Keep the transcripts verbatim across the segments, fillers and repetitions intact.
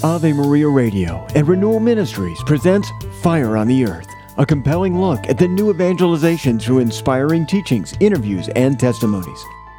Ave Maria Radio and Renewal Ministries presents Fire on the Earth, a compelling look at the new evangelization through inspiring teachings, interviews, and testimonies.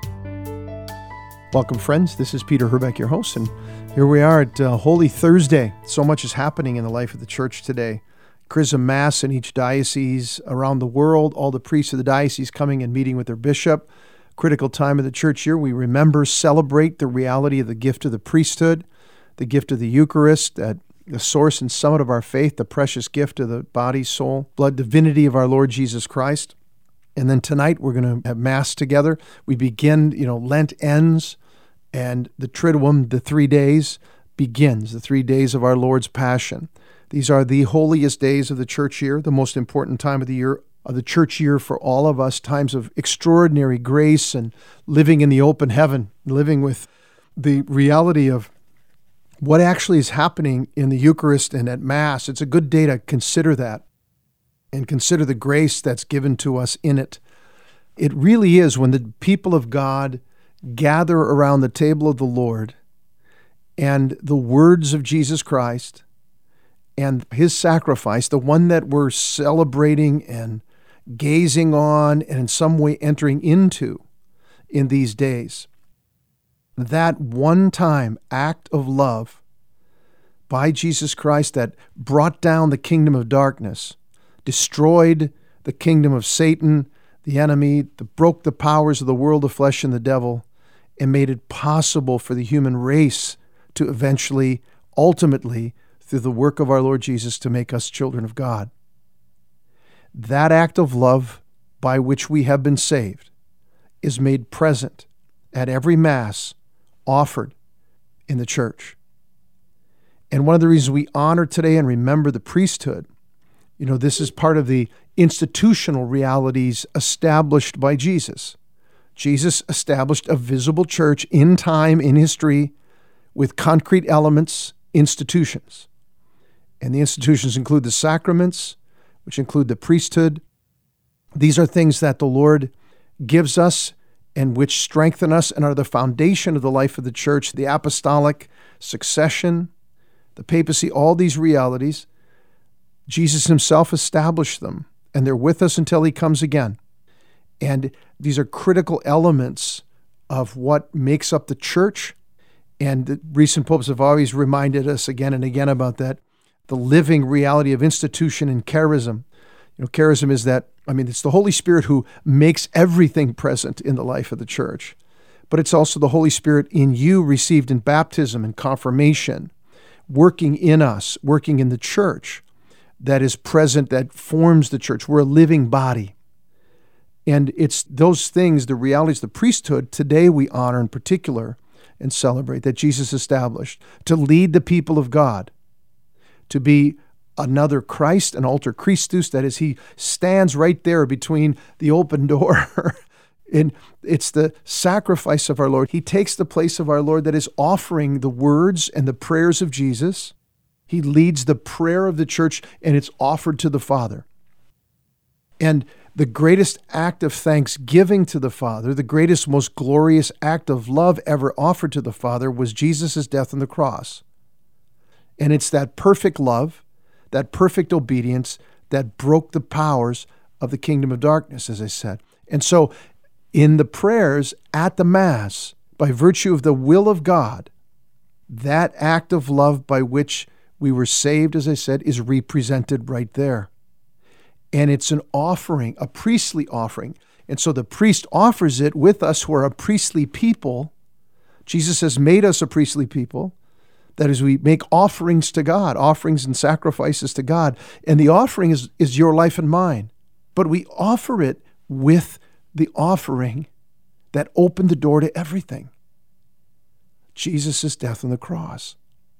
Welcome, friends. This is Peter Herbeck, your host, and here we are at uh, Holy Thursday. So much is happening in the life of the church today. Chrism Mass in each diocese around the world, all the priests of the diocese coming and meeting with their bishop. Critical time of the church year. We remember, celebrate the reality of the gift of the priesthood, the gift of the Eucharist, that the source and summit of our faith, the precious gift of the body, soul, blood, divinity of our Lord Jesus Christ. And then tonight we're going to have Mass together. We begin, you know, Lent ends, and the Triduum, the three days, begins, the three days of our Lord's Passion. These are the holiest days of the church year, the most important time of the year, of the church year for all of us, times of extraordinary grace and living in the open heaven, living with the reality of what actually is happening in the Eucharist and at Mass. It's a good day to consider that and consider the grace that's given to us in it. It really is when the people of God gather around the table of the Lord and the words of Jesus Christ and his sacrifice, the one that we're celebrating and gazing on and in some way entering into in these days. That one-time act of love by Jesus Christ that brought down the kingdom of darkness, destroyed the kingdom of Satan, the enemy, that broke the powers of the world of flesh and the devil, and made it possible for the human race to eventually, ultimately, through the work of our Lord Jesus, to make us children of God. That act of love by which we have been saved is made present at every Mass offered in the church. And one of the reasons we honor today and remember the priesthood, you know, this is part of the institutional realities established by Jesus. Jesus established a visible church in time, in history, with concrete elements, institutions. And the institutions include the sacraments, which include the priesthood. These are things that the Lord gives us and which strengthen us and are the foundation of the life of the church, the apostolic succession, the papacy, all these realities. Jesus himself established them, and they're with us until he comes again. And these are critical elements of what makes up the church. And the recent popes have always reminded us again and again about that, the living reality of institution and charism. You know, charism is that, I mean, it's the Holy Spirit who makes everything present in the life of the church. But it's also the Holy Spirit in you received in baptism and confirmation, working in us, working in the church, that is present, that forms the church. We're a living body. And it's those things, the realities of the priesthood, today we honor in particular and celebrate, that Jesus established to lead the people of God, to be another Christ, an alter Christus, that is, he stands right there between the open door. And it's the sacrifice of our Lord. He takes the place of our Lord that is offering the words and the prayers of Jesus. He leads the prayer of the church, and it's offered to the Father. And the greatest act of thanksgiving to the Father, the greatest, most glorious act of love ever offered to the Father, was Jesus' death on the cross. And it's that perfect love, that perfect obedience that broke the powers of the kingdom of darkness, as I said. And so in the prayers at the Mass, by virtue of the will of God, that act of love by which we were saved, as I said, is represented right there. And it's an offering, a priestly offering. And so the priest offers it with us who are a priestly people. Jesus has made us a priestly people. That is, we make offerings to God, offerings and sacrifices to God. And the offering is, is your life and mine. But we offer it with the offering that opened the door to everything. Jesus' death on the cross.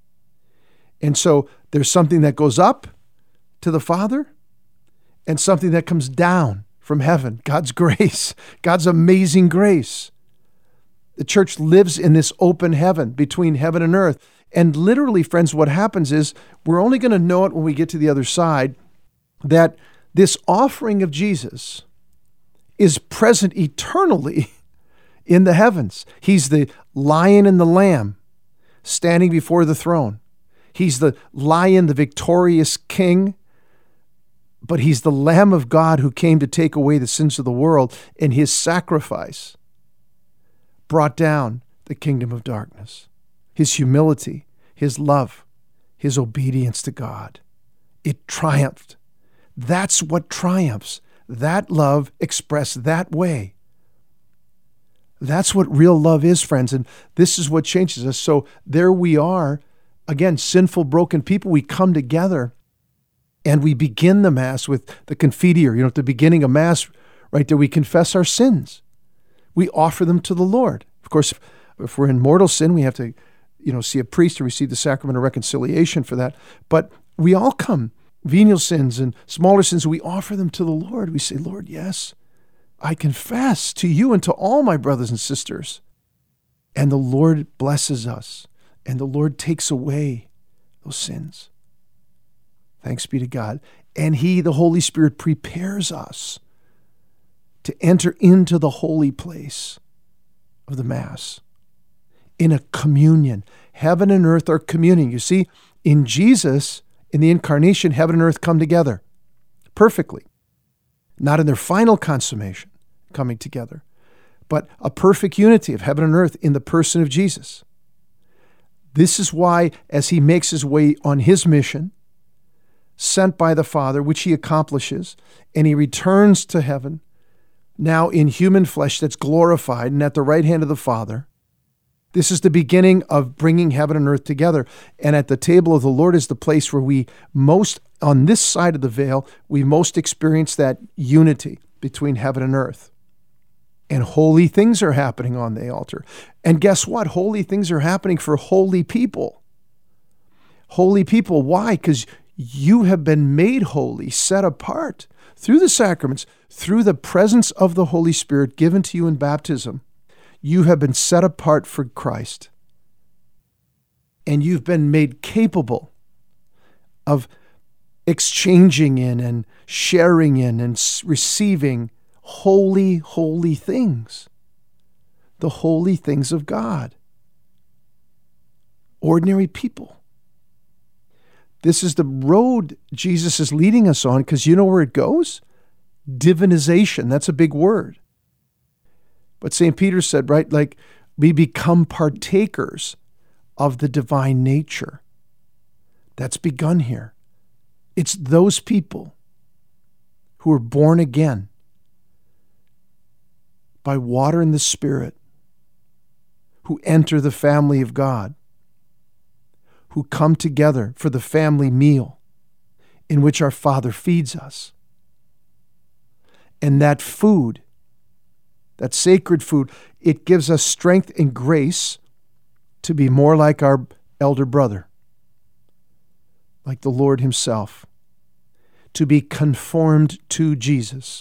And so there's something that goes up to the Father and something that comes down from heaven, God's grace, God's amazing grace. The church lives in this open heaven between heaven and earth. And literally, friends, what happens is we're only going to know it when we get to the other side, that this offering of Jesus is present eternally in the heavens. He's the lion and the lamb standing before the throne. He's the lion, the victorious king, but he's the Lamb of God who came to take away the sins of the world, and his sacrifice brought down the kingdom of darkness. His humility, his love, his obedience to God. It triumphed. That's what triumphs. That love expressed that way. That's what real love is, friends, and this is what changes us. So there we are, again, sinful, broken people. We come together and we begin the Mass with the Confiteor. You know, at the beginning of Mass, right there, we confess our sins. We offer them to the Lord. Of course, if, if we're in mortal sin, we have to, you know, see a priest to receive the sacrament of reconciliation for that. But we all come, venial sins and smaller sins, we offer them to the Lord. We say, Lord, yes, I confess to you and to all my brothers and sisters. And the Lord blesses us, and the Lord takes away those sins. Thanks be to God. And he, the Holy Spirit, prepares us to enter into the holy place of the Mass in a communion. Heaven and earth are communing. You see, in Jesus, in the incarnation, heaven and earth come together perfectly. Not in their final consummation, coming together, but a perfect unity of heaven and earth in the person of Jesus. This is why, as he makes his way on his mission, sent by the Father, which he accomplishes, and he returns to heaven, now in human flesh that's glorified and at the right hand of the Father. This is the beginning of bringing heaven and earth together. And at the table of the Lord is the place where we most, on this side of the veil, we most experience that unity between heaven and earth. And holy things are happening on the altar. And guess what? Holy things are happening for holy people. Holy people. Why? Because you have been made holy, set apart through the sacraments, through the presence of the Holy Spirit given to you in baptism. You have been set apart for Christ. And you've been made capable of exchanging in and sharing in and receiving holy, holy things. The holy things of God. Ordinary people. This is the road Jesus is leading us on, because you know where it goes? Divinization. That's a big word. But Saint Peter said, right, like we become partakers of the divine nature. That's begun here. It's those people who are born again by water and the Spirit, who enter the family of God, who come together for the family meal in which our Father feeds us. And that food, that sacred food, it gives us strength and grace to be more like our elder brother, like the Lord himself, to be conformed to Jesus.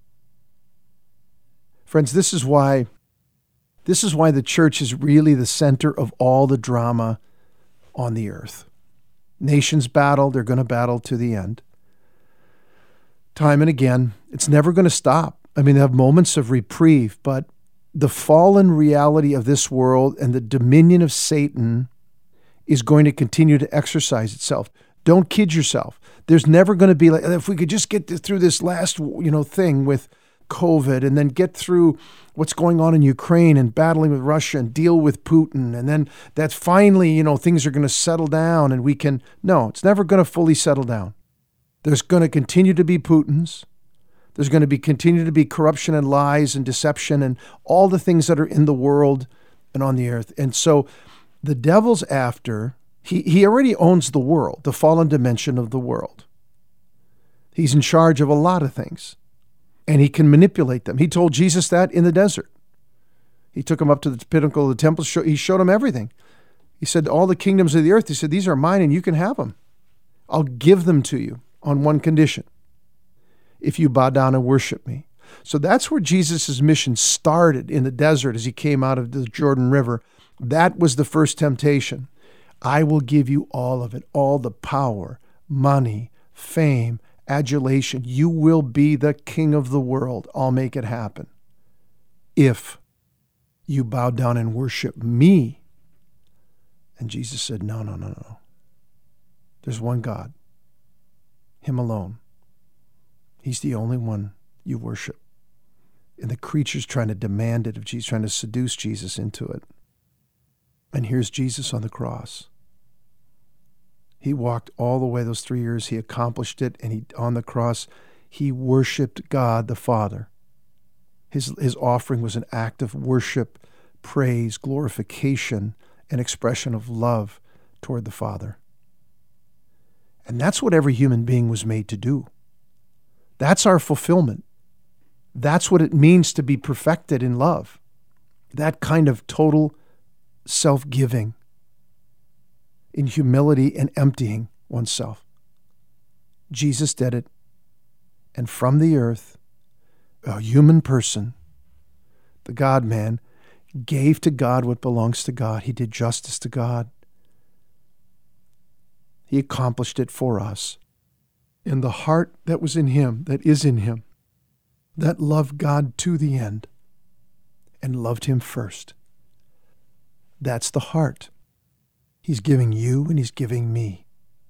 Friends, this is why, this is why the church is really the center of all the drama on the earth. Nations battle, they're going to battle to the end. Time and again, it's never going to stop. I mean, they have moments of reprieve, but the fallen reality of this world and the dominion of Satan is going to continue to exercise itself. Don't kid yourself. There's never going to be like, if we could just get through this last, you know, thing with COVID and then get through what's going on in Ukraine and battling with Russia and deal with Putin, and then that finally, you know, things are going to settle down and we can, no, it's never going to fully settle down. There's going to continue to be Putins. There's going to be continue to be corruption and lies and deception and all the things that are in the world and on the earth. And so the devil's after, he, he already owns the world, the fallen dimension of the world. He's in charge of a lot of things, and he can manipulate them. He told Jesus that in the desert. He took him up to the pinnacle of the temple. He showed him everything. He said, all the kingdoms of the earth, he said, these are mine and you can have them. I'll give them to you on one condition: if you bow down and worship me. So that's where Jesus' mission started, in the desert as he came out of the Jordan River. That was the first temptation. I will give you all of it, all the power, money, fame, adulation. You will be the king of the world. I'll make it happen if you bow down and worship me. And Jesus said, no, no, no, no. There's one God, Him alone. He's the only one you worship. And the creature's trying to demand it of Jesus, trying to seduce Jesus into it. And here's Jesus on the cross. He walked all the way those three years. He accomplished it, and he on the cross, he worshiped God the Father. His, his offering was an act of worship, praise, glorification, an expression of love toward the Father. And that's what every human being was made to do. That's our fulfillment. That's what it means to be perfected in love. That kind of total self-giving in humility and emptying oneself. Jesus did it. And from the earth, a human person, the God-man, gave to God what belongs to God. He did justice to God. He accomplished it for us. And the heart that was in him, that is in him, that loved God to the end and loved him first. That's the heart. He's giving you and he's giving me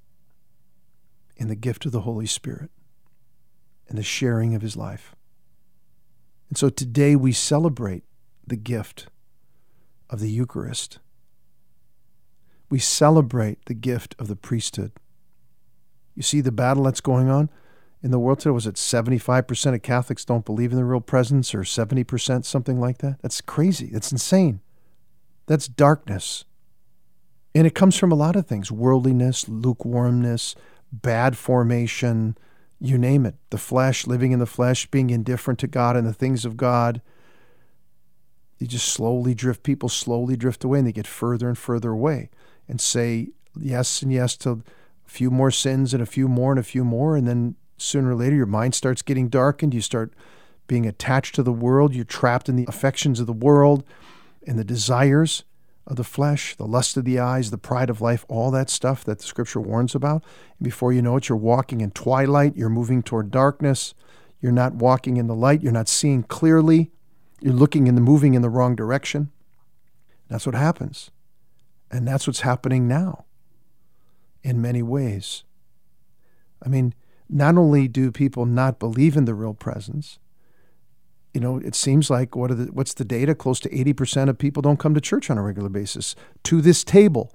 in the gift of the Holy Spirit and the sharing of his life. And so today we celebrate the gift of the Eucharist. We celebrate the gift of the priesthood. You see the battle that's going on in the world today? Was it seventy-five percent of Catholics don't believe in the real presence, or seventy percent, something like that? That's crazy. That's insane. That's darkness. And it comes from a lot of things: worldliness, lukewarmness, bad formation, you name it. The flesh, living in the flesh, being indifferent to God and the things of God. You just slowly drift, people slowly drift away, and they get further and further away and say yes and yes to a few more sins and a few more and a few more. And then sooner or later, your mind starts getting darkened. You start being attached to the world. You're trapped in the affections of the world and the desires of the flesh, the lust of the eyes, the pride of life, all that stuff that the Scripture warns about. And before you know it, you're walking in twilight. You're moving toward darkness. You're not walking in the light. You're not seeing clearly. You're looking and moving in the wrong direction. That's what happens. And that's what's happening now in many ways. I mean, not only do people not believe in the real presence, you know, it seems like, what are the, what's the data? Close to eighty percent of people don't come to church on a regular basis, to this table.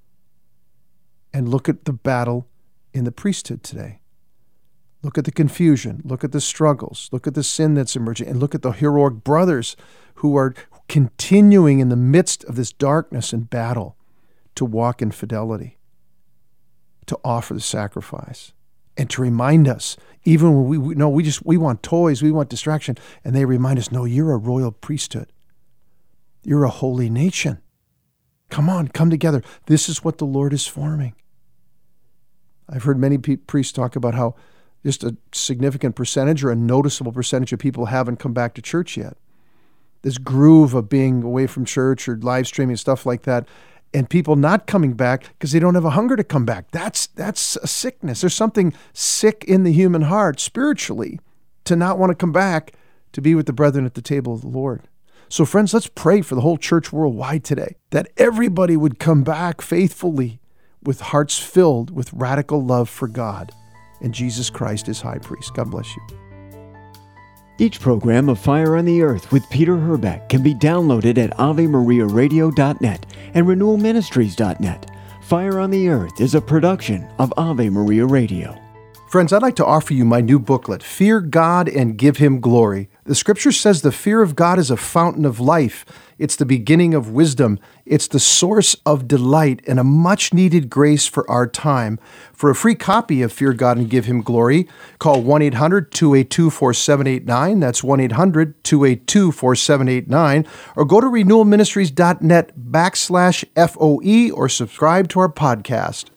And look at the battle in the priesthood today. Look at the confusion. Look at the struggles. Look at the sin that's emerging. And look at the heroic brothers who are continuing in the midst of this darkness and battle to walk in fidelity, to offer the sacrifice, and to remind us, even when we, we no, we just we want toys, we want distraction, and they remind us, no, you're a royal priesthood. You're a holy nation. Come on, come together. This is what the Lord is forming. I've heard many pe- priests talk about how just a significant percentage or a noticeable percentage of people haven't come back to church yet. This groove of being away from church or live streaming, stuff like that, and people not coming back because they don't have a hunger to come back. That's that's a sickness. There's something sick in the human heart spiritually to not want to come back to be with the brethren at the table of the Lord. So friends, let's pray for the whole church worldwide today, that everybody would come back faithfully with hearts filled with radical love for God and Jesus Christ as high priest. God bless you. Each program of Fire on the Earth with Peter Herbeck can be downloaded at ave maria radio dot net and renewal ministries dot net. Fire on the Earth is a production of Ave Maria Radio. Friends, I'd like to offer you my new booklet, Fear God and Give Him Glory. The Scripture says the fear of God is a fountain of life. It's the beginning of wisdom. It's the source of delight and a much-needed grace for our time. For a free copy of Fear God and Give Him Glory, call one eight hundred two eight two four seven eight nine. That's one eight hundred two eight two four seven eight nine. Or go to renewal ministries dot net backslash F O E or subscribe to our podcast.